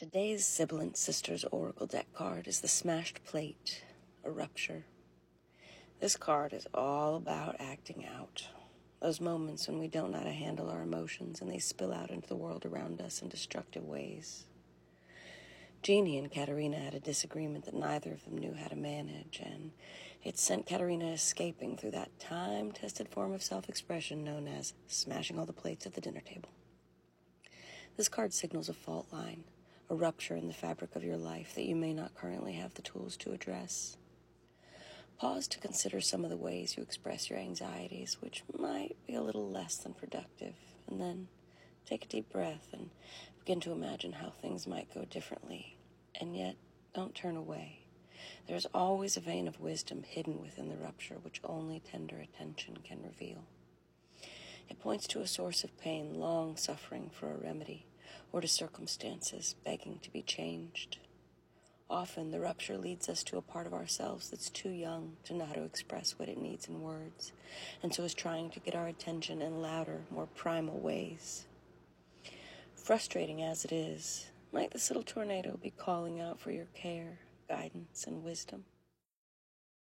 Today's Sibilant Sisters Oracle deck card is the Smashed Plate, a rupture. This card is all about acting out. Those moments when we don't know how to handle our emotions and they spill out into the world around us in destructive ways. Jeannie and Katerina had a disagreement that neither of them knew how to manage, and it sent Katerina escaping through that time-tested form of self-expression known as smashing all the plates at the dinner table. This card signals a fault line, a rupture in the fabric of your life that you may not currently have the tools to address. Pause to consider some of the ways you express your anxieties, which might be a little less than productive, and then take a deep breath and begin to imagine how things might go differently. And yet, don't turn away. There's always a vein of wisdom hidden within the rupture, which only tender attention can reveal. It points to a source of pain long suffering for a remedy, or to circumstances begging to be changed. Often, the rupture leads us to a part of ourselves that's too young to know how to express what it needs in words, and so is trying to get our attention in louder, more primal ways. Frustrating as it is, might this little tornado be calling out for your care, guidance, and wisdom?